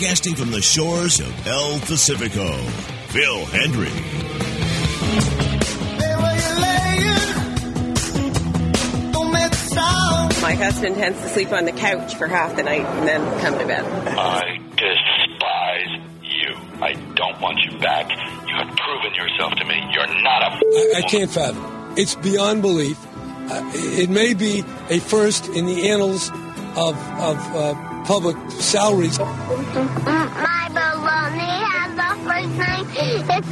broadcasting from the shores of El Pacifico, Phil Hendry. My husband tends to sleep on the couch for half the night and then come to bed. I despise you. I don't want you back. You have proven yourself to me. You're not a... I can't fathom. It's beyond belief. It may be a first in the annals of public salaries. My baloney has a first name. It's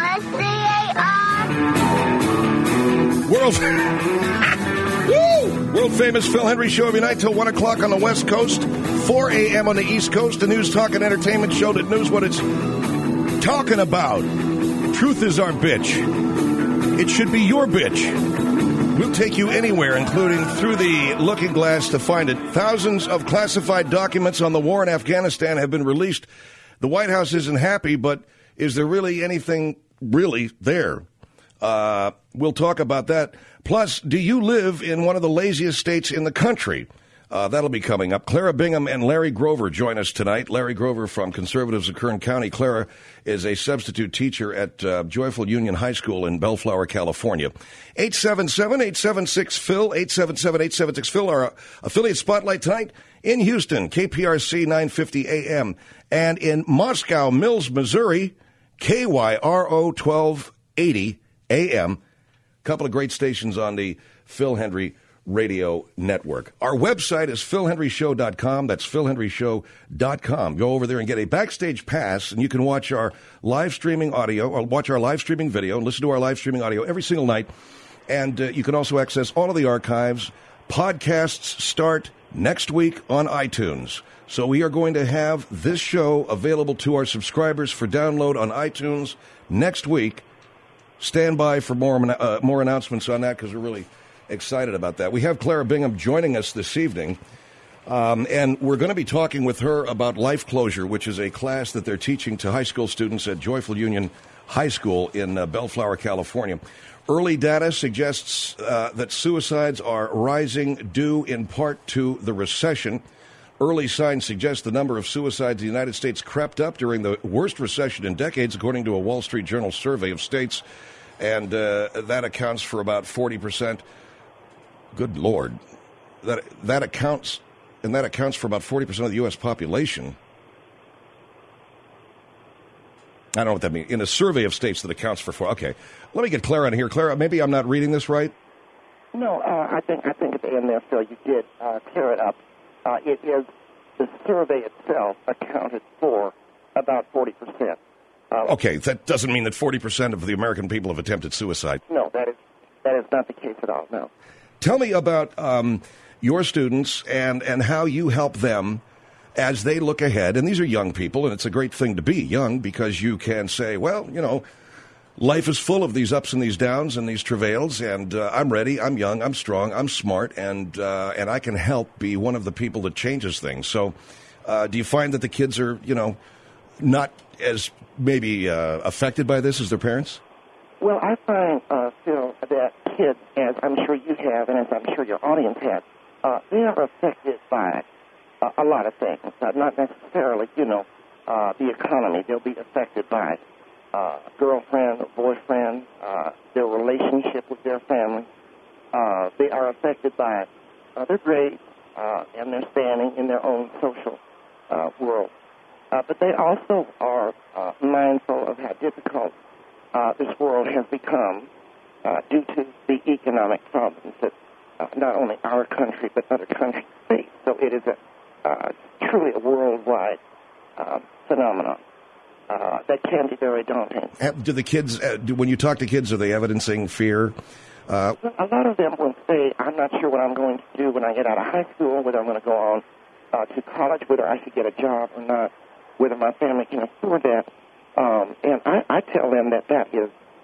O-S-C-A-R. World famous Phil Hendry Show every night till 1 o'clock on the West Coast, 4 a.m. on the East Coast, a news, talk, and entertainment show that knows what it's talking about. Truth is our bitch. It should be your bitch. We'll take you anywhere, including through the looking glass to find it. Thousands of classified documents on the war in Afghanistan have been released. The White House isn't happy, but is there really anything really there? We'll talk about that. Plus, do you live in one of the laziest states in the country? That'll be coming up. Clara Bingham and Larry Grover join us tonight. Larry Grover from Conservatives of Kern County. Clara is a substitute teacher at Joyful Union High School in Bellflower, California. 877-876-PHIL, 877-876-PHIL, our affiliate spotlight tonight in Houston, KPRC 950 AM, and in Moscow Mills, Missouri, KYRO 1280 AM. A couple of great stations on the Phil Hendry Radio Network. Our website is philhendryshow.com. That's philhendryshow.com. Go over there and get a backstage pass, and you can watch our live streaming audio, or watch our live streaming video, and listen to our live streaming audio every single night. And you can also access all of the archives. Podcasts start next week on iTunes. So we are going to have this show available to our subscribers for download on iTunes next week. Stand by for more announcements on that, because we're really excited about that. We have Clara Bingham joining us this evening, and we're going to be talking with her about Life Closure, which is a class that they're teaching to high school students at Joyful Union High School in Bellflower, California. Early data suggests that suicides are rising due in part to the recession. Early signs suggest the number of suicides in the United States crept up during the worst recession in decades, according to a Wall Street Journal survey of states, and that accounts for about 40%. Good Lord. That accounts for about 40% of the U.S. population. I don't know what that means. In a survey of states that accounts for 4. Okay. Let me get Clara in here. Clara, maybe I'm not reading this right. No, I think at the end there, Phil, you did clear it up. It is the survey itself accounted for about 40%. Okay, that doesn't mean that 40% of the American people have attempted suicide. No, that is not the case at all, no. Tell me about your students and how you help them as they look ahead. And these are young people, and it's a great thing to be young, because you can say, well, you know, life is full of these ups and these downs and these travails, and I'm ready, I'm young, I'm strong, I'm smart, and I can help be one of the people that changes things. So do you find that the kids are, you know, not as maybe affected by this as their parents? Well, I find, Phil, that kids, as I'm sure you have and as I'm sure your audience has, they are affected by a lot of things. Not necessarily, you know, the economy. They'll be affected by girlfriend or boyfriend, their relationship with their family. They are affected by their grades and their standing in their own social world. But they also are mindful of how difficult this world has become due to the economic problems that not only our country but other countries face. So it is truly a worldwide phenomenon that can be very daunting. Do the kids, when you talk to kids, are they evidencing fear? Well, a lot of them will say, I'm not sure what I'm going to do when I get out of high school, whether I'm going to go on to college, whether I should get a job or not, whether my family can afford that. And I tell them that is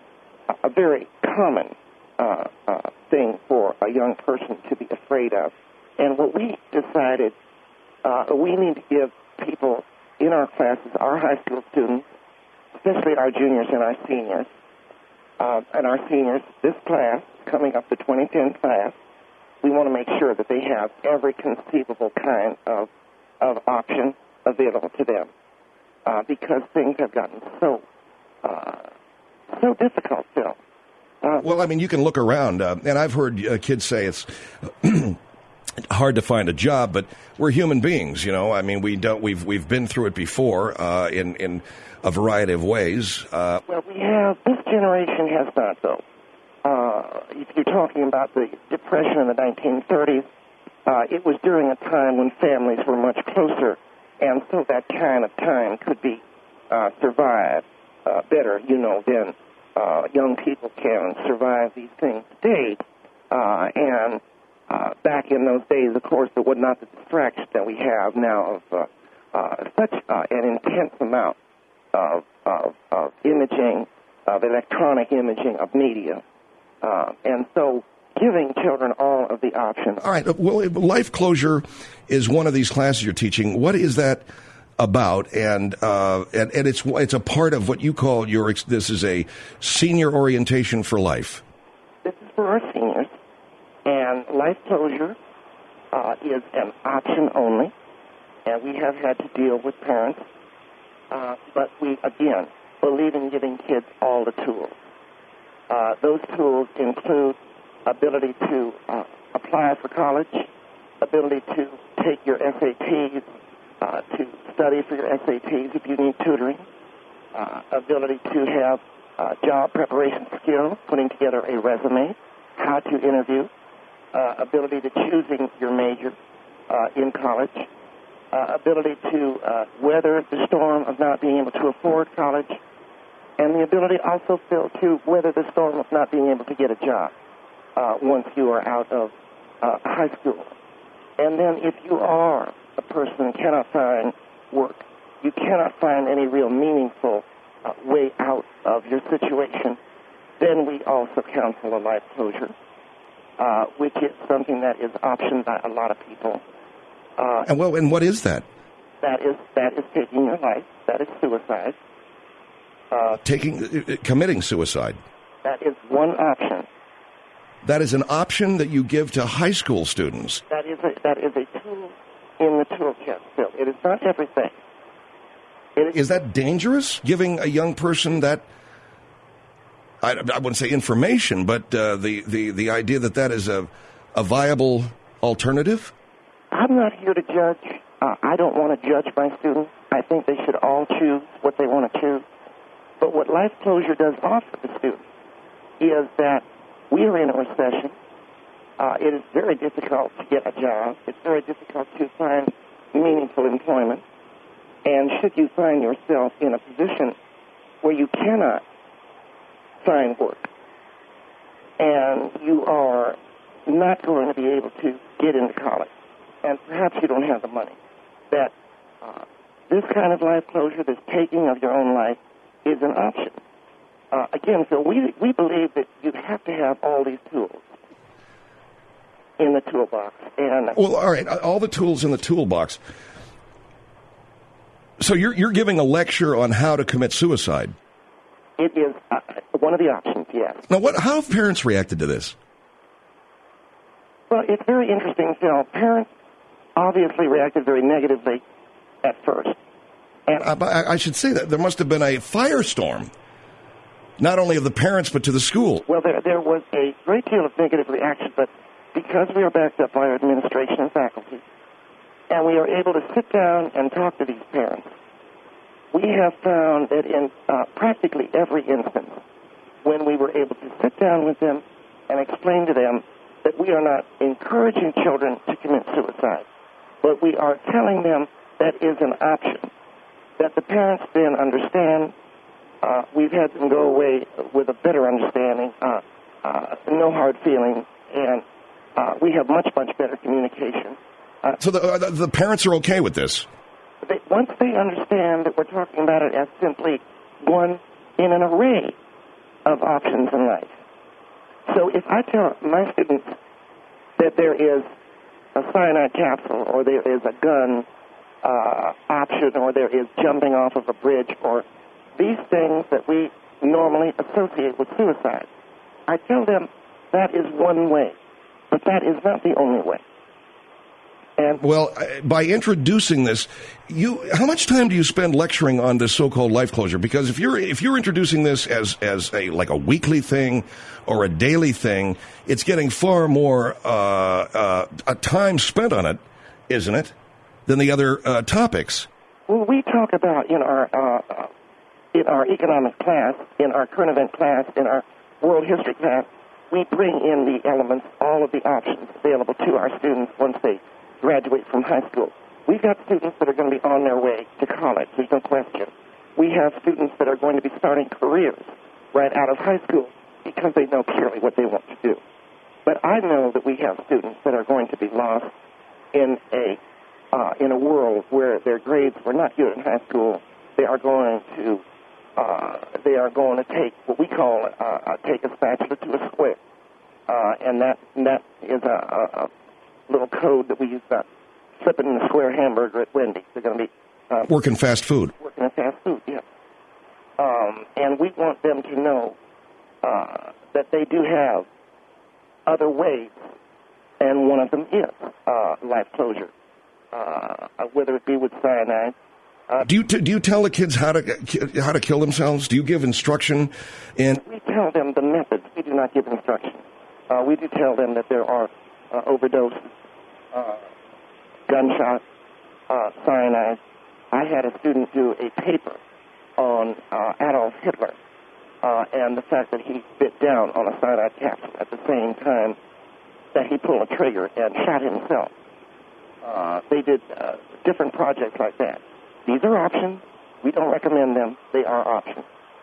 a very common thing for a young person to be afraid of. And what we decided, we need to give people in our classes, our high school students, especially our juniors and our seniors, this class, coming up the 2010 class, we want to make sure that they have every conceivable kind of option available to them. because things have gotten so difficult, Phil. Well, I mean, you can look around, and I've heard kids say it's hard to find a job, but we're human beings, you know. I mean, we've been through it before in a variety of ways. Well, we have. This generation has not, though. If you're talking about the Depression in the 1930s, it was during a time when families were much closer, and so that kind of time could be survived better, you know, than young people can survive these things today. And back in those days, of course, there was not the distraction that we have now of such an intense amount of imaging, of electronic imaging, of media. And so giving children all of the options. All right. Well, life closure is one of these classes you're teaching. What is that about? And it's a part of what you call this is a senior orientation for life. This is for our seniors. And life closure is an option only. And we have had to deal with parents. But we, again, believe in giving kids all the tools. Those tools include ability to apply for college, ability to take your SATs, to study for your SATs if you need tutoring, ability to have job preparation skills, putting together a resume, how to interview, ability to choosing your major in college, ability to weather the storm of not being able to afford college, and the ability also, Phil, to weather the storm of not being able to get a job once you are out of high school. And then if you are a person who cannot find work, you cannot find any real meaningful way out of your situation, then we also counsel a life closure, which is something that is optioned by a lot of people. And what is that? That is taking your life. That is suicide. Committing suicide. That is one option. That is an option that you give to high school students. That is a tool in the toolkit, Phil. It is not everything. Is that dangerous, giving a young person that, I wouldn't say information, but the idea that is a viable alternative? I'm not here to judge. I don't want to judge my students. I think they should all choose what they want to choose. But what life closure does offer the students is that we are in a recession. It is very difficult to get a job. It's very difficult to find meaningful employment. And should you find yourself in a position where you cannot find work and you are not going to be able to get into college, and perhaps you don't have the money, that this kind of life closure, this taking of your own life, is an option. Again, so we believe that you have to have all these tools in the toolbox. And well, all right, all the tools in the toolbox. So you're giving a lecture on how to commit suicide. It is one of the options, yes. Now, how have parents reacted to this? Well, it's very interesting, Phil. Parents obviously reacted very negatively at first. And I should say that there must have been a firestorm, not only of the parents, but to the school. Well, there was a great deal of negative reaction, but because we are backed up by our administration and faculty, and we are able to sit down and talk to these parents, we have found that in practically every instance, when we were able to sit down with them and explain to them that we are not encouraging children to commit suicide, but we are telling them that is an option, that the parents then understand. We've had them go away with a better understanding, no hard feelings, and we have much, much better communication. So the parents are okay with this? Once they understand that we're talking about it as simply one in an array of options in life. So if I tell my students that there is a cyanide capsule, or there is a gun option, or there is jumping off of a bridge, or these things that we normally associate with suicide, I tell them that is one way, but that is not the only way. And well, by introducing this, how much time do you spend lecturing on this so-called life closure? Because if you're introducing this as a like a weekly thing or a daily thing, it's getting far more time spent on it, isn't it, than the other topics? Well, we talk about in our economics class, in our current event class, in our world history class, we bring in the elements, all of the options available to our students once they graduate from high school. We've got students that are going to be on their way to college, there's no question. We have students that are going to be starting careers right out of high school because they know clearly what they want to do. But I know that we have students that are going to be lost in a world where their grades were not good in high school. They are going to take what we call take a spatula to a square, and that is a little code that we use about flipping in a square hamburger at Wendy's. They're going to be working fast food. Working in fast food, yes. And we want them to know that they do have other ways, and one of them is life closure, whether it be with cyanide. Do you tell the kids how to kill themselves? Do you give instruction? We tell them the methods. We do not give instruction. We do tell them that there are overdoses, gunshots, cyanide. I had a student do a paper on Adolf Hitler and the fact that he bit down on a cyanide capsule at the same time that he pulled a trigger and shot himself. They did different projects like that. These are options. We don't recommend them. They are options.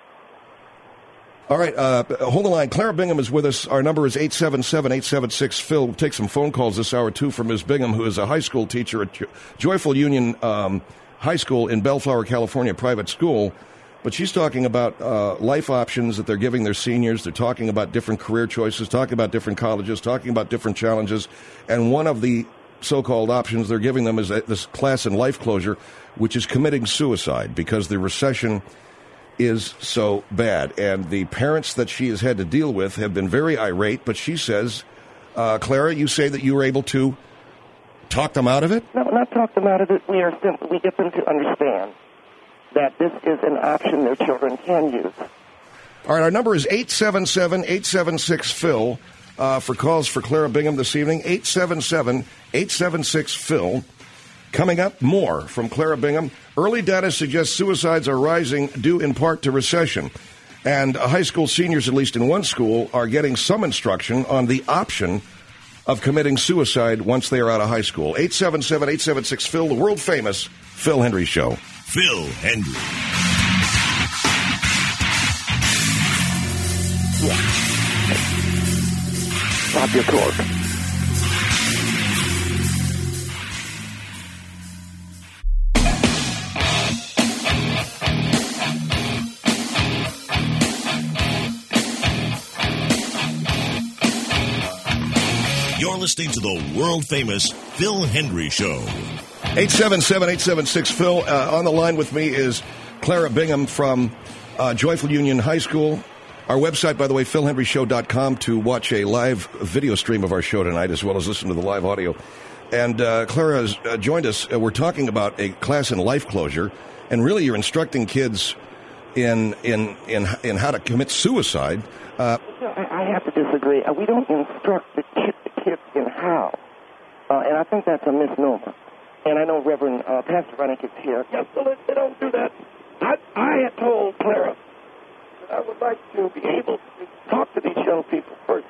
All right, hold the line. Clara Bingham is with us. Our number is 877-876-PHIL. We'll take some phone calls this hour, too, from Ms. Bingham, who is a high school teacher at Joyful Union High School in Bellflower, California, private school. But she's talking about life options that they're giving their seniors. They're talking about different career choices, talking about different colleges, talking about different challenges. And one of the so-called options they're giving them is this class in life closure, which is committing suicide because the recession is so bad. And the parents that she has had to deal with have been very irate, but she says, Clara, you say that you were able to talk them out of it? No, not talk them out of it. We get them to understand that this is an option their children can use. All right, our number is 877-876-PHIL for calls for Clara Bingham this evening, 877-876-PHIL. Coming up, more from Clara Bingham. Early data suggests suicides are rising due in part to recession. And high school seniors, at least in one school, are getting some instruction on the option of committing suicide once they are out of high school. 877-876-PHIL, the world-famous Phil Hendrie Show. Phil Hendrie. Stop your torque. You're listening to the world-famous Phil Hendrie Show. 877-876-PHIL. On the line with me is Clara Bingham from Joyful Union High School. Our website, by the way, philhendrieshow.com, to watch a live video stream of our show tonight, as well as listen to the live audio. And Clara has joined us. We're talking about a class in life closure, and really you're instructing kids in how to commit suicide. I have to disagree. We don't instruct the kids in how, and I think that's a misnomer. And I know Reverend Pastor Renick is here. Yes, so they don't do that. I had told Clara that I would like to be able to talk to these young people first.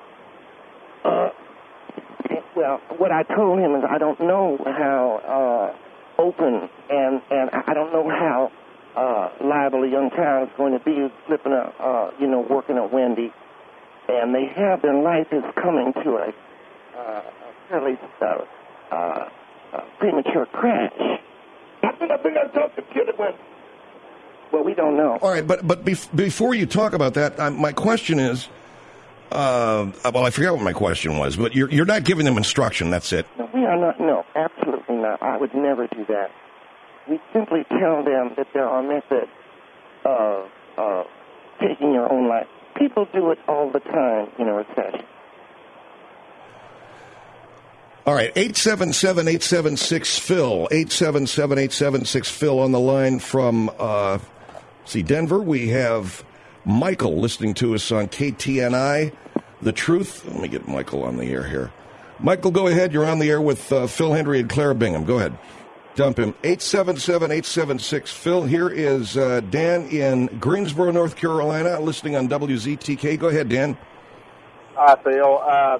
Well, what I told him is I don't know how open and I don't know how liable a young child is going to be flipping working at Wendy's, and they have their life is coming to a fairly premature crash. I think I talked to the kid at Wendy's. Well, we don't know. All right, but before you talk about that, my question is, well, I forgot what my question was, but you're not giving them instruction. That's it. No, we are not. No, absolutely not. I would never do that. We simply tell them that there are methods of taking your own life. People do it all the time in a recession. All right, 877-876-PHIL, 877-876-PHIL on the line from, Denver. We have Michael listening to us on KTNI, The Truth. Let me get Michael on the air here. Michael, go ahead. You're on the air with Phil Hendry and Clara Bingham. Go ahead. Dump him. 877-876-PHIL. Here is Dan in Greensboro, North Carolina, listening on WZTK. Go ahead, Dan. Hi, Phil.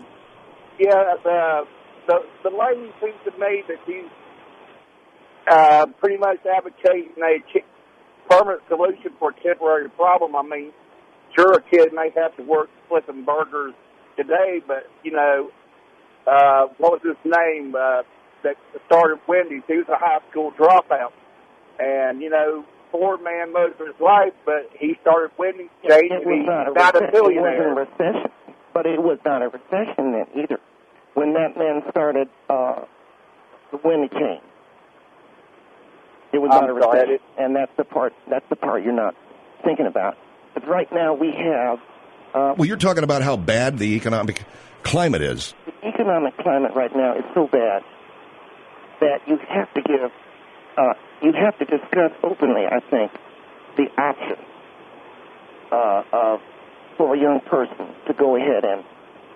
The lady seems to me that she's pretty much advocating a permanent solution for a temporary problem. I mean, sure, a kid may have to work flipping burgers today, but, what was his name that started Wendy's? He was a high school dropout. And, poor man most of his life, but he started Wendy's, changed, and he's not a billionaire. It wasn't a recession, but it was not a recession then either. When that man started the Wendy chain, it was not a recession, and that's the part you're not thinking about. But right now we have. Well, you're talking about how bad the economic climate is. The economic climate right now is so bad that you have to discuss openly, I think, the option for a young person to go ahead and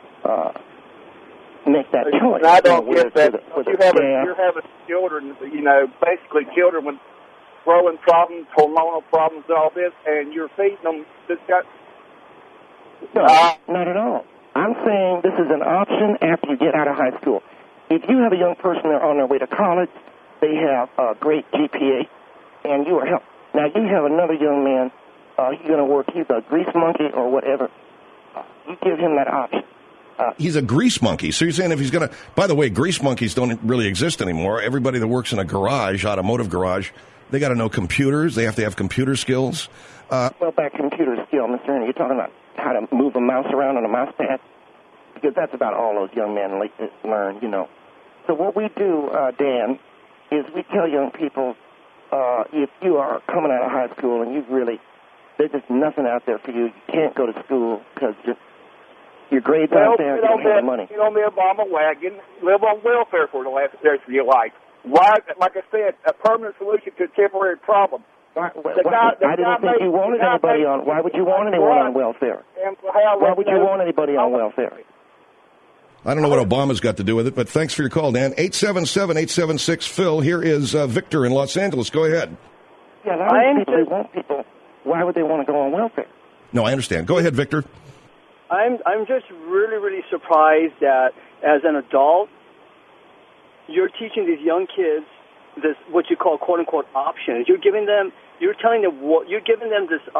make that choice. I don't get that. You're having children, basically children with growing problems, hormonal problems, and all this, and you're feeding them this got. No, not at all. I'm saying this is an option after you get out of high school. If you have a young person they're on their way to college, they have a great GPA, and you are helped. Now, you have another young man, he's going to work, he's a grease monkey or whatever. You give him that option. He's a grease monkey. So you're saying if he's going to... By the way, grease monkeys don't really exist anymore. Everybody that works in a garage, automotive garage, they got to know computers. They have to have computer skills. Well, by computer skill, Mr. Ernie, you're talking about how to move a mouse around on a mouse pad? Because that's about all those young men learn, So what we do, Dan, is we tell young people, if you are coming out of high school and there's just nothing out there for you, you can't go to school because your grades aren't there, you don't have the money. You don't live on a wagon, live on welfare for the rest of your life. Why, like I said, a permanent solution to a temporary problem. I didn't think you wanted anybody on. Why would you want anyone on welfare? Why would you want anybody on welfare? I don't know what Obama's got to do with it, but thanks for your call, Dan. 877-876-PHIL. Here is Victor in Los Angeles. Go ahead. Yeah, people. Why would they want to go on welfare? No, I understand. Go ahead, Victor. I'm just really, really surprised that as an adult, you're teaching these young kids this what you call quote unquote options. You're telling them you're giving them this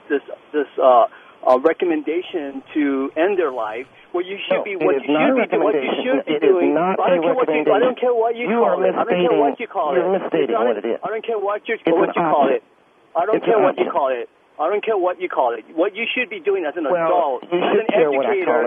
recommendation to end their life. What you should be doing. I don't care what you call it. I don't care what you call it. You're misstating what it is. I don't care what you call it. I don't care what you call it. I don't care what you call it. What you should be doing as an adult, as an educator,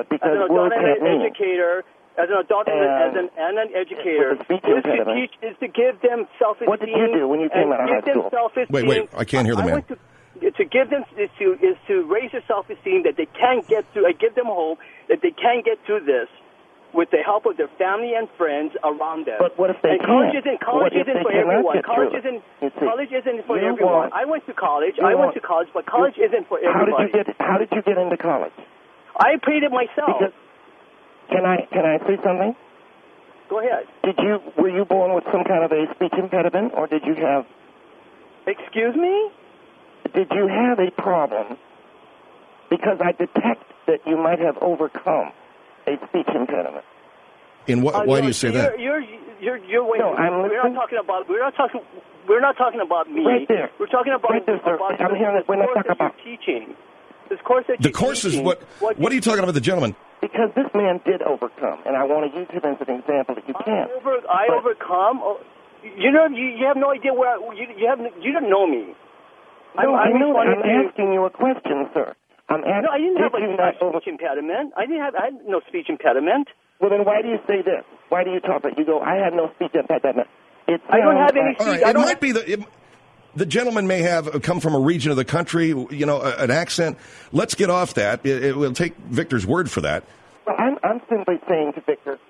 and an educator, is to give them self-esteem. What did you do when you came out of high school? Wait, I can't hear the man. To give them is to raise their self-esteem that they can get through. I give them hope that they can get through this with the help of their family and friends around them. But what if they college isn't for everyone. College isn't for everyone. I went to college, but college isn't for everybody. How did you get into college? I paid it myself. Can I say something? Go ahead. Were you born with some kind of a speech impediment, or did you have? Excuse me? Did you have a problem? Because I detect that you might have overcome a speech impediment. In what? Why do you say that? You're waiting. No, We're not talking about me. Right there. We're talking about right there, sir. I'm hearing it. We're not talking about teaching. This course that the course is what are you talking about, the gentleman? Because this man did overcome, and I want to use him as an example that you can't. I overcome. You have no idea where you don't know me. No, I'm asking you a question, sir. I didn't have a speech impediment. I had no speech impediment. Well, then why do you say this? Why do you talk about? You go, I had no speech impediment. I don't have any speech. Right, it might be the gentleman may have come from a region of the country, an accent. Let's get off that. We'll take Victor's word for that. Well, I'm simply saying to Victor,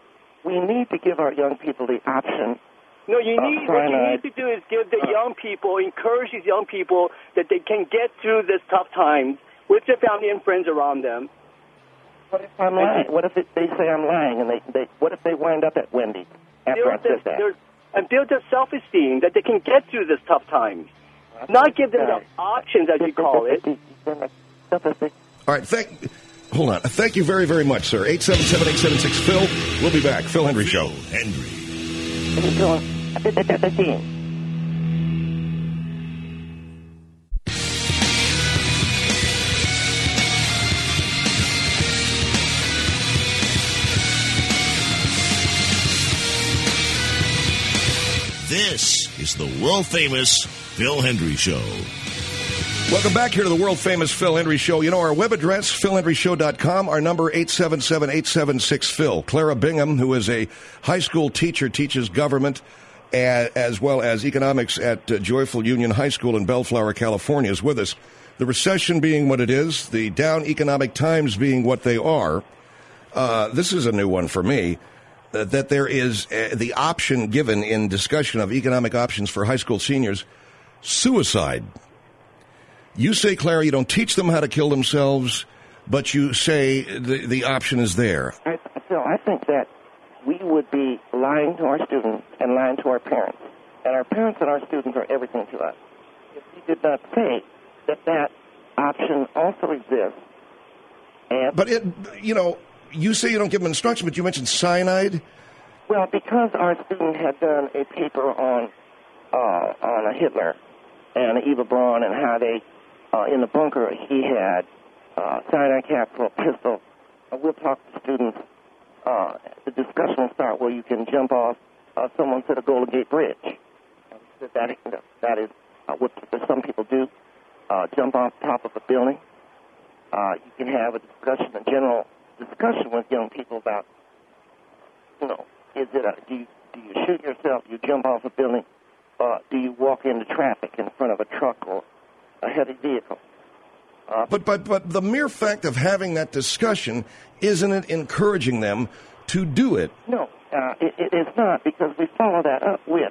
we need to give our young people the option. No, what you need to do is give the young people, encourage these young people that they can get through this tough times with their family and friends around them. What if I'm lying? What if they say I'm lying, and what if they wind up at Wendy's after I said that? And build their self-esteem that they can get through this tough times. Not give them the options, as you call it. All right, hold on. Thank you very, very much, sir. 877-876-PHIL. We'll be back. Phil Hendrie Show. This is the world-famous Phil Hendrie Show. Welcome back here to the world-famous Phil Hendrie Show. You know, our web address, philhendrieshow.com, our number, 877-876-PHIL. Clara Bingham, who is a high school teacher, teaches government as well as economics at Joyful Union High School in Bellflower, California, is with us. The recession being what it is, the down economic times being what they are, this is a new one for me, that there is the option given in discussion of economic options for high school seniors, suicide. You say, Clara, you don't teach them how to kill themselves, but you say the option is there. Phil, I think that we would be lying to our students and lying to our parents. And our parents and our students are everything to us. If we did not say that option also exists. But, you say you don't give them instruction, but you mentioned cyanide? Well, because our student had done a paper on Hitler and Eva Braun and how they, in the bunker, he had cyanide capsule, pistol. We'll talk to students. The discussion will start where you can jump off, someone said, a Golden Gate Bridge. That is what some people do, jump off the top of a building. You can have a general discussion with young people about, do you shoot yourself, do you jump off a building, do you walk into traffic in front of a truck or a heavy vehicle? But the mere fact of having that discussion, isn't it encouraging them to do it? No, it is not, because we follow that up with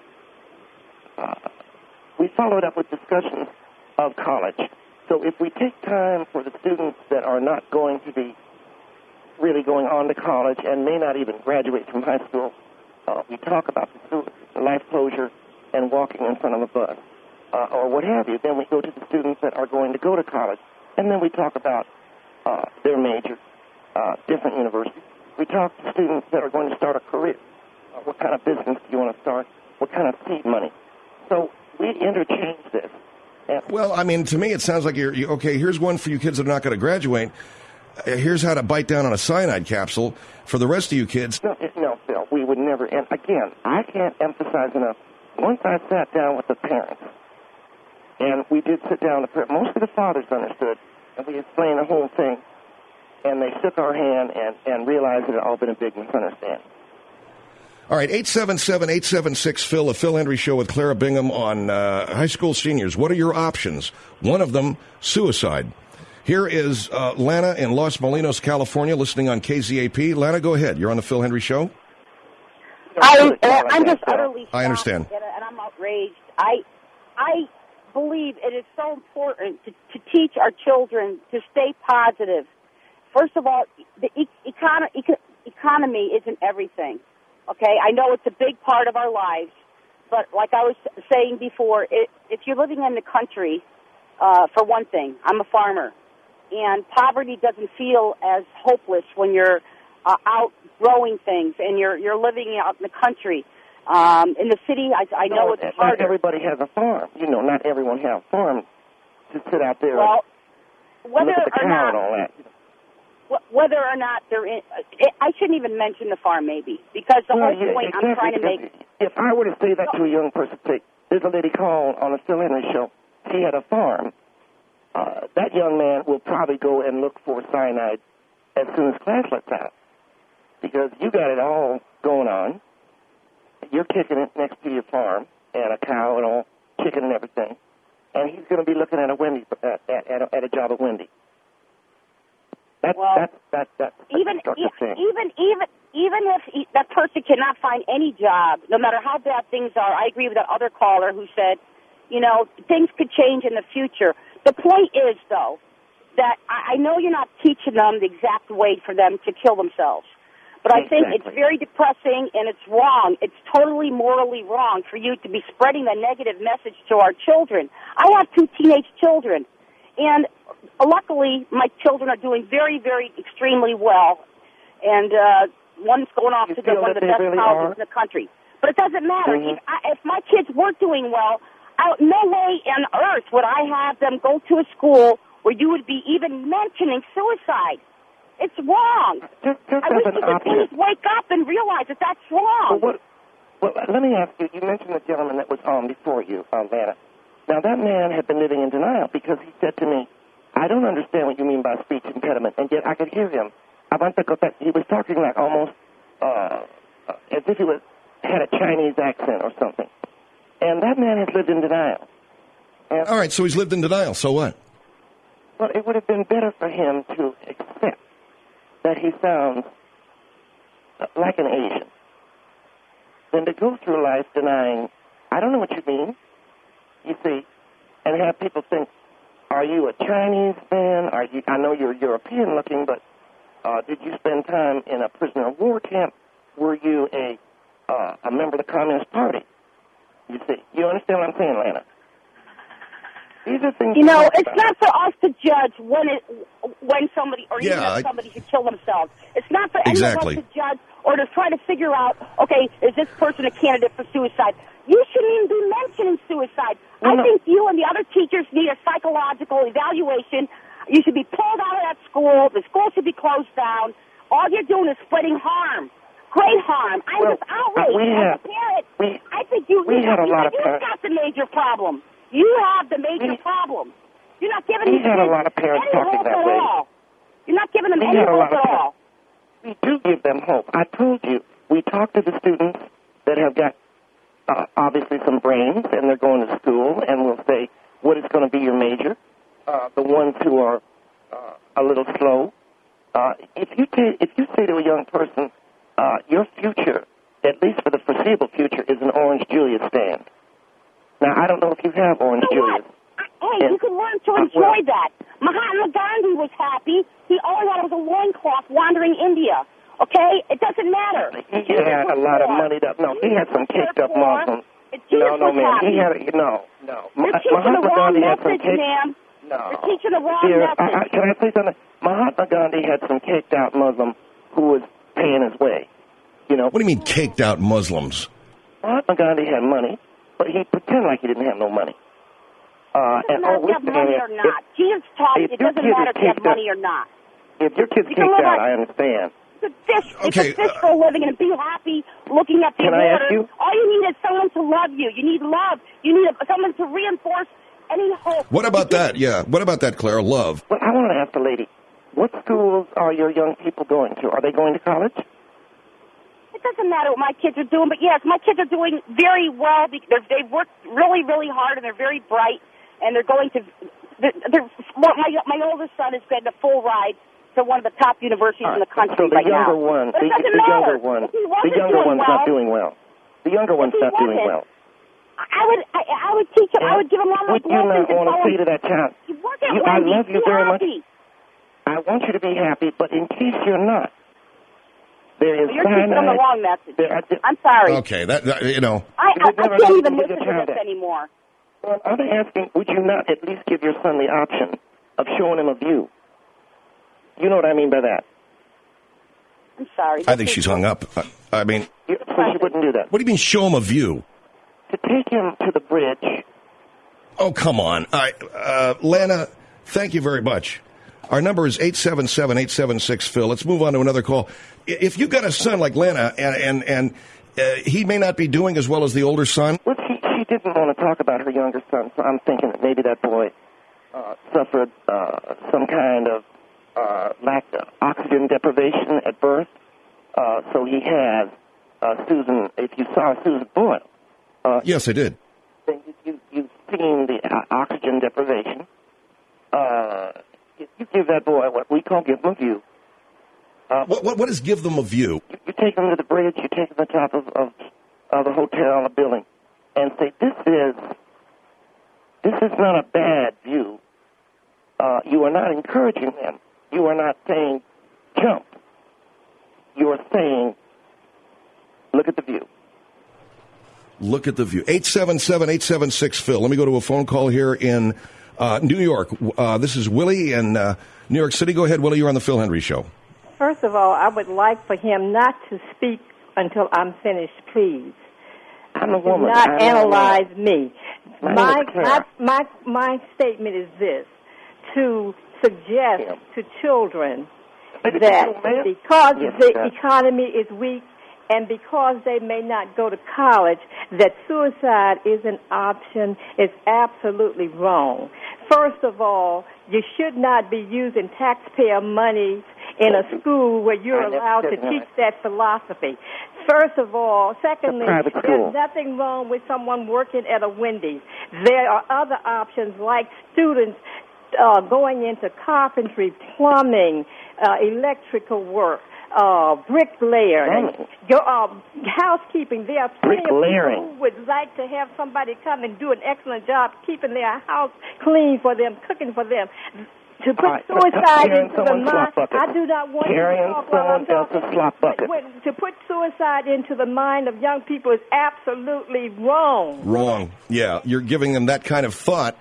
discussions of college. So if we take time for the students that are not going to be really going on to college and may not even graduate from high school, we talk about the life closure and walking in front of a bus, or what have you. Then we go to the students that are going to go to college, and then we talk about their major, different universities. We talk to students that are going to start a career. What kind of business do you want to start? What kind of seed money? So we interchange this. Well, I mean, to me, it sounds like you're okay, here's one for you kids that are not going to graduate. Here's how to bite down on a cyanide capsule for the rest of you kids. No, Phil, we would never. And again, I can't emphasize enough. Once I sat down with the parents, and we did sit down, most of the fathers understood, and we explained the whole thing, and they shook our hand and realized it had all been a big misunderstanding. All right, 877-876-PHIL, the Phil Hendrie Show with Clara Bingham on high school seniors. What are your options? One of them, suicide. Here is Lana in Los Molinos, California, listening on KZAP. Lana, go ahead. You're on the Phil Hendrie Show. I'm just utterly shocked. I understand. And I'm outraged. I believe it is so important to teach our children to stay positive. First of all, the economy isn't everything. Okay, I know it's a big part of our lives, but like I was saying before, if you're living in the country, for one thing, I'm a farmer, and poverty doesn't feel as hopeless when you're out growing things and you're living out in the country. In the city, I know it's harder. Not everybody has a farm. Not everyone has a farm to sit out there. Well, whether look at the cow or not, and all that. Whether or not they're in, I shouldn't even mention the farm, maybe, because the whole point exactly, I'm trying to make. If I were to say that to a young person, say, there's a lady called on the Phil Hendrie Show. She had a farm. That young man will probably go and look for cyanide as soon as class lets out, because you got it all going on. You're kicking it next to your farm and a cow and all, chicken and everything, and he's going to be looking at a Wendy's at a job at Wendy's. That's even even if that person cannot find any job, no matter how bad things are, I agree with that other caller who said, you know, things could change in the future. The point is, though, that I know you're not teaching them the exact way for them to kill themselves. But I think it's very depressing and it's wrong. It's totally morally wrong for you to be spreading a negative message to our children. I have 2 teenage children, and luckily my children are doing very, very extremely well. And one's going off to one of the best colleges in the country. But it doesn't matter. If my kids weren't doing well, no way on earth would I have them go to a school where you would be even mentioning suicide. It's wrong. I wish you could please wake up and realize that that's wrong. Well, let me ask you, you mentioned the gentleman that was on before you, Lana. Now, that man had been living in denial because he said to me, I don't understand what you mean by speech impediment, and yet I could hear him. He was talking like almost as if he had a Chinese accent or something. And that man has lived in denial. And, all right, so he's lived in denial. So what? Well, it would have been better for him to accept that he sounds like an Asian than to go through life denying, I don't know what you mean, you see, and have people think, are you a Chinese man? I know you're European looking, but did you spend time in a prisoner of war camp? Were you a member of the Communist Party? You see, you understand what I'm saying, Lana? These are things. You know, it's not for us to judge when somebody or even if somebody should kill themselves. It's not for any of us to judge or to try to figure out, okay, is this person a candidate for suicide? You shouldn't even be mentioning suicide. I think you and the other teachers need a psychological evaluation. You should be pulled out of that school. The school should be closed down. All you're doing is spreading harm. Great harm. I'm just outraged as a parent. I think you got the major problem. You have the major problem. You're not giving these kids any hope at all. You're not giving them any hope at all. We do give them hope. I told you, we talk to the students that have got obviously some brains, and they're going to school, and we'll say, what is going to be your major? The ones who are a little slow. If you say to a young person, your future, at least for the foreseeable future, is an Orange Julius stand. Now, I don't know if you have Orange Julius. Hey, you can learn to enjoy that. Mahatma Gandhi was happy. He only had a loincloth wandering India. Okay? It doesn't matter. He had a lot of money. He had some caked up Muslims. No, man. He had no. You're teaching the wrong message, ma'am. No. You're teaching the wrong message. Can I say something? Mahatma Gandhi had some caked out Muslim who was paying his way. You know. What do you mean caked out Muslims? Mahatma Gandhi had money, but he pretended like he didn't have no money. It doesn't matter if you have money or not. Jesus taught you it doesn't matter if you have money or not. If your kid's kicked out, I understand. You could fish for a living and be happy looking at the water. All you need is someone to love you. You need love. You need someone to reinforce any hope. What about that? Yeah. What about that, Clara? Love. Well, I want to ask the lady, what schools are your young people going to? Are they going to college? It doesn't matter what my kids are doing, but yes, my kids are doing very well. They've worked really, really hard, and they're very bright, and they're going to. My oldest son is getting a full ride to one of the top universities in the country right now. The younger one's not doing well. The younger one's not doing well. I would teach him. I would give him all my Would blessings. you not want to say to that child, I love you very much. I want you to be happy, but in case you're not, there is you're teaching them the wrong message. I'm sorry. Okay, that you know. I can't even listen to this anymore. Well, I'm asking, would you not at least give your son the option of showing him a view? You know what I mean by that? I'm sorry. I think she's hung up. I mean, so she wouldn't do that. What do you mean, show him a view? To take him to the bridge. Oh, come on. Lana, thank you very much. Our number is 877-876-PHIL. Let's move on to another call. If you've got a son like Lana, and he may not be doing as well as the older son. Well, she didn't want to talk about her younger son, so I'm thinking that maybe that boy suffered some kind of lack of oxygen deprivation at birth. So he has Susan, if you saw Susan Boyle. Yes, I did. Then you've seen the oxygen deprivation. If you give that boy what we call give him a view. What is give them a view? You take them to the bridge, you take them to the top of the hotel or building, and say, this is not a bad view. You are not encouraging them. You are not saying, jump. You are saying, look at the view. Look at the view. 877-876-PHIL. Let me go to a phone call here in New York. This is Willie in New York City. Go ahead, Willie. You're on the Phil Hendry Show. First of all, I would like for him not to speak until I'm finished, please. I'm a woman. Do not analyze me. My statement is this, to suggest to children that because the economy is weak and because they may not go to college, that suicide is an option is absolutely wrong. First of all, you should not be using taxpayer money in a school where you're allowed to teach that philosophy. First of all. Secondly, there's nothing wrong with someone working at a Wendy's. There are other options like students going into carpentry, plumbing, electrical work, bricklaying, housekeeping. There are plenty of people who would like to have somebody come and do an excellent job keeping their house clean for them, cooking for them. To put suicide into the mind, I do not want to talk while I'm talking. To put suicide into the mind of young people is absolutely wrong. Wrong. Yeah, you're giving them that kind of thought.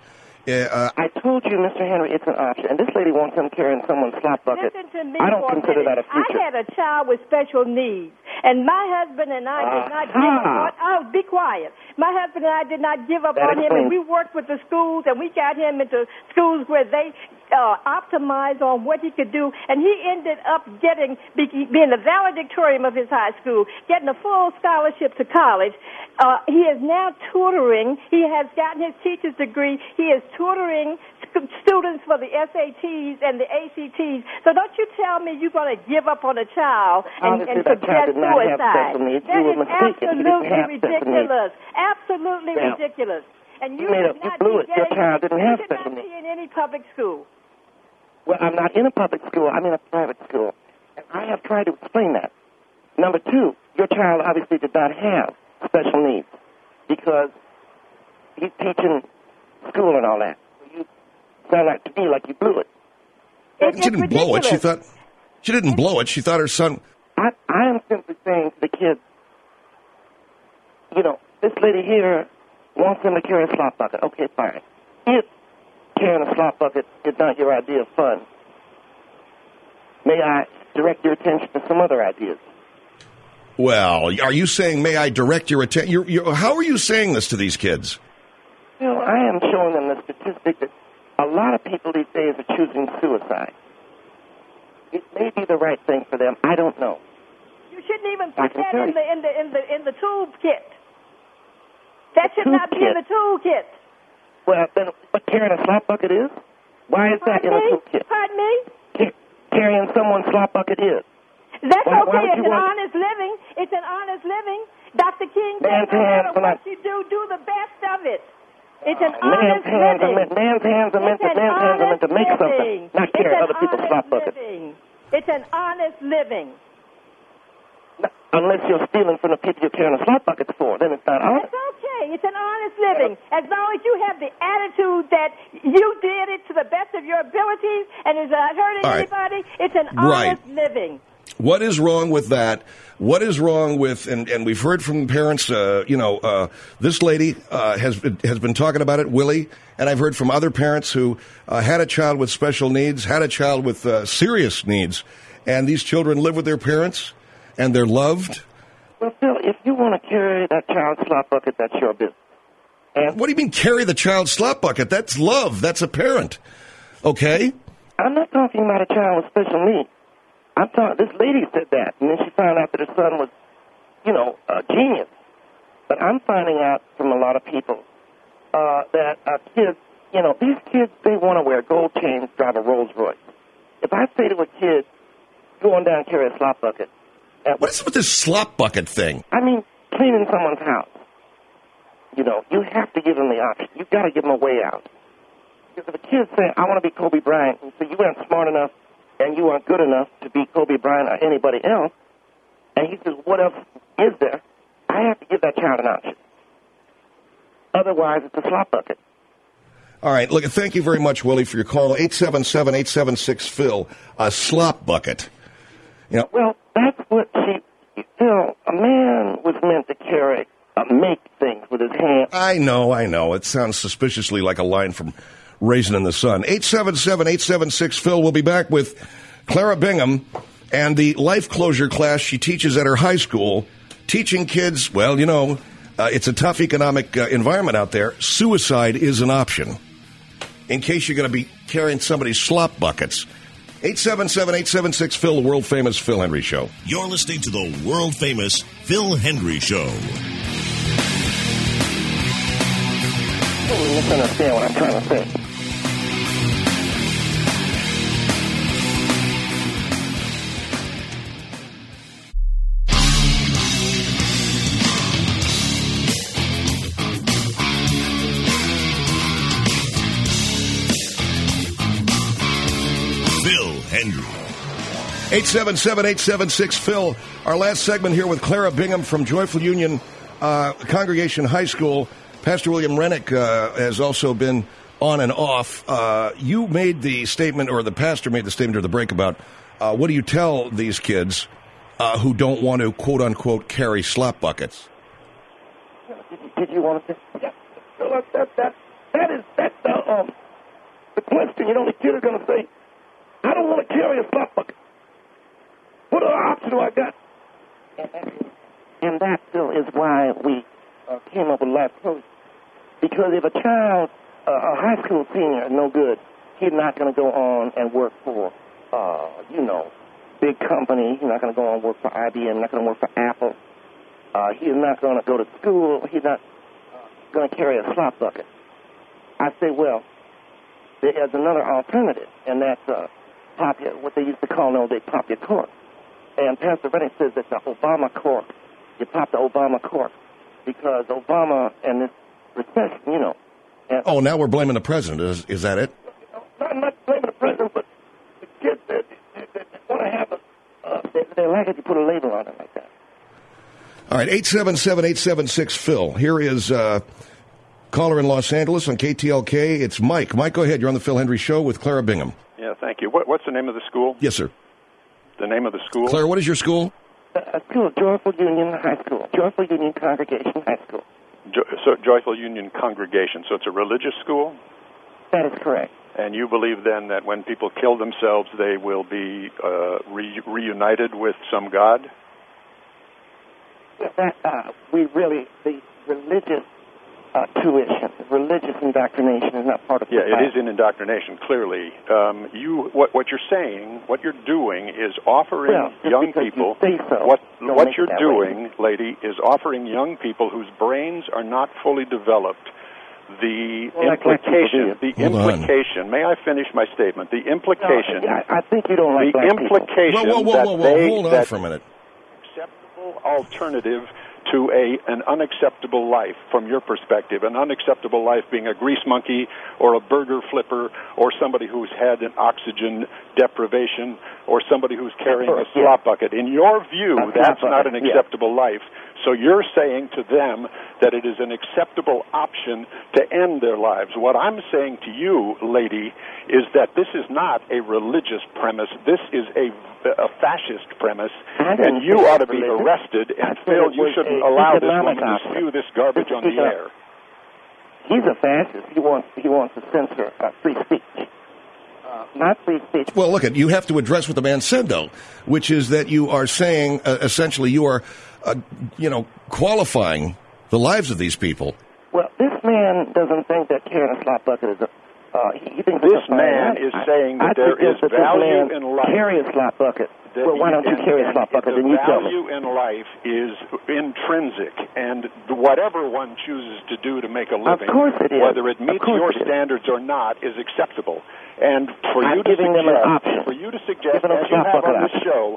I told you, Mr. Henry, it's an option. And this lady wants him carrying someone's slop bucket. Listen to me I don't consider that a future. I had a child with special needs, and my husband and I did not give up on... Oh, be quiet. My husband and I did not give up on him, and we worked with the schools, and we got him into schools where they optimized on what he could do, and he ended up being the valedictorian of his high school, getting a full scholarship to college. He is now tutoring. He has gotten his teacher's degree. He is tutoring students for the SATs and the ACTs. So don't you tell me you're going to give up on a child and suggest suicide. That is absolutely ridiculous. Absolutely ridiculous. And you blew it. Your child didn't have special needs. You should not be in any public school. Well, I'm not in a public school. I'm in a private school. And I have tried to explain that. Number two, your child obviously did not have special needs because he's teaching school and all that. You sound like to me like you blew it. She didn't blow it. She didn't blow it. She thought her son... I am simply saying to the kids, this lady here wants him to carry a slop bucket. Okay, fine. If carrying a slop bucket is not your idea of fun, may I direct your attention to some other ideas? Well, are you saying, may I direct your attention? How are you saying this to these kids? Well, I am showing them the statistic that a lot of people these days are choosing suicide. It may be the right thing for them. I don't know. You shouldn't even put that in the toolkit. That should not be in the toolkit. Well, then what carrying a slop bucket is? Why is that in a toolkit? Pardon me? Carrying someone's slop bucket is. That's okay. It's an honest living. It's an honest living. Dr. King said no matter what you do the best of it. It's an honest living. Man's hands are meant to make something, not carry other people's slop buckets. It's an honest living. Unless you're stealing from the people you're carrying a slop bucket for, then it's not honest. It's okay. It's an honest living. As long as you have the attitude that you did it to the best of your abilities and is not hurting anybody, it's an honest living. What is wrong with that? What is wrong with, and we've heard from parents, this lady has been talking about it, Willie, and I've heard from other parents who had a child with special needs, had a child with serious needs, and these children live with their parents, and they're loved. Well, Phil, if you want to carry that child's slop bucket, that's your business. And what do you mean carry the child's slop bucket? That's love. That's a parent. Okay? I'm not talking about a child with special needs. This lady said that, and then she found out that her son was, a genius. But I'm finding out from a lot of people that kids, these kids, they want to wear gold chains, drive a Rolls Royce. If I say to a kid, go on down and carry a slop bucket. What is with this slop bucket thing? I mean, cleaning someone's house. You have to give them the option. You've got to give them a way out. Because if a kid say, I want to be Kobe Bryant, and so you weren't smart enough and you aren't good enough to be Kobe Bryant or anybody else, And he says, what else is there? I have to give that child an option. Otherwise, it's a slop bucket. All right, look, thank you very much, Willie, for your call. 877-876-PHIL, a slop bucket. You know, well, that's what Phil, a man was meant to carry, make things with his hands. I know. It sounds suspiciously like a line from Raisin in the Sun. 877-876-PHIL. We'll be back with Clara Bingham and the life closure class she teaches at her high school, teaching kids, well, you know, it's a tough economic environment out there. Suicide is an option in case you're going to be carrying somebody's slop buckets. 877-876-PHIL, the world-famous Phil Hendry Show. You're listening to the world-famous Phil Hendry Show. You misunderstand what I'm trying to say. Phil Hendry. 877-876-PHIL. Our last segment here with Clara Bingham from Joyful Union Congregation High School. Pastor William Rennick has also been on and off. You made the statement, or the pastor made the statement or the break about what do you tell these kids who don't want to, quote-unquote, carry slop buckets? Did you want to say? Yeah. That's the question. You know, the kid is going to say, I don't want to carry a slop bucket. What other option do I got? And that, Phil, is why we came up with life closure. Because if a child, a high school senior, is no good, he's not going to go on and work for, big company. He's not going to go on and work for IBM, not going to work for Apple. He's not going to go to school. He's not going to carry a slop bucket. I say, well, there's another alternative, and that's what they used to call in the old days pop your cork. And Pastor Rennick says that the Obama cork, you pop the Obama cork, because Obama and this recession, you know. Oh, now we're blaming the president. Is that it? I'm not blaming the president, but the kids that want to have they like it, you put a label on it like that. All right, 877-876-PHIL. Here is caller in Los Angeles on KTLK. It's Mike. Mike, go ahead. You're on the Phil Hendry Show with Clara Bingham. Yeah, thank you. What's the name of the school? Yes, sir. The name of the school? Clara, what is your school? School, Joyful Union High School. Joyful Union Congregation High School. So Joyful Union Congregation. So it's a religious school? That is correct. And you believe then that when people kill themselves, they will be reunited with some God? The religious tuition, religious indoctrination is not part of the class. It is in indoctrination, clearly. What you're saying, what you're doing is offering young people, what you're doing, lady, is offering young people whose brains are not fully developed the implication. May I finish my statement? The implication. I think you don't like the implication whoa, hold on for a minute. Acceptable alternative to an unacceptable life from your perspective. An unacceptable life being a grease monkey or a burger flipper or somebody who's had an oxygen deprivation or somebody who's carrying a slop bucket. In your view, that's not an acceptable life. So you're saying to them that it is an acceptable option to end their lives. What I'm saying to you, lady, is that this is not a religious premise. This is a fascist premise, and you ought to be arrested. And Phil, you shouldn't allow this woman to spew this garbage on the air. He's a fascist. He wants to censor free speech. Not free speech. Well, look, you have to address what the man said, though, which is that you are saying, essentially, you are, qualifying the lives of these people. Well, this man doesn't think that carrying a slop bucket is he thinks this man is saying that there is value in life. Carry a slop bucket. Well, why don't you carry a slop bucket? The value in life is intrinsic, and whatever one chooses to do to make a living, of course it is. Whether it meets your standards or not, is acceptable. And for you to suggest, as you have on this show,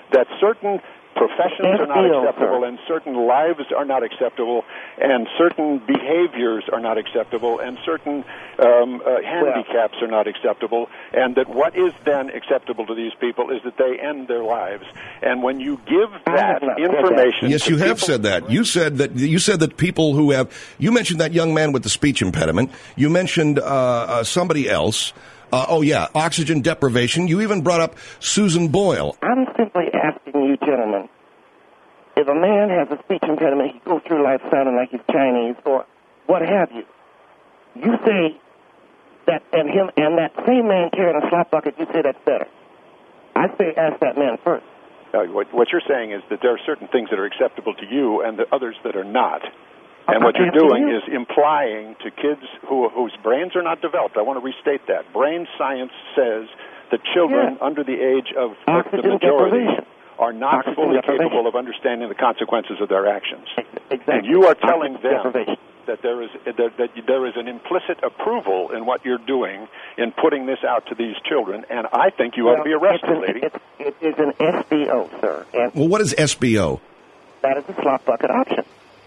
that certain professions are not acceptable, and certain lives are not acceptable, and certain behaviors are not acceptable, and certain handicaps are not acceptable, and that what is then acceptable to these people is that they end their lives. And when you give that information, yes, you have said that. You said that people who have. You mentioned that young man with the speech impediment. You mentioned somebody else. Oxygen deprivation. You even brought up Susan Boyle. I'm simply asking you, gentlemen, if a man has a speech impediment, he goes through life sounding like he's Chinese or what have you. You say that, and that same man carrying a slop bucket, you say that's better. I say ask that man first. What you're saying is that there are certain things that are acceptable to you and the others that are not. And what you're doing is implying to kids whose brains are not developed. I want to restate that. Brain science says that children under the age of the majority are not fully capable of understanding the consequences of their actions. Exactly. And you are telling them that there is an implicit approval in what you're doing in putting this out to these children, and I think you ought to be arrested, lady. It is an SBO, sir. Well, what is SBO? That is the slop bucket option.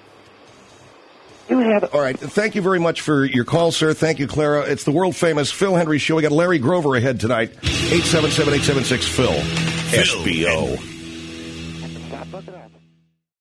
All right. Thank you very much for your call, sir. Thank you, Clara. It's the world-famous Phil Hendry Show. We got Larry Grover ahead tonight. 877-876-PHIL. SBO.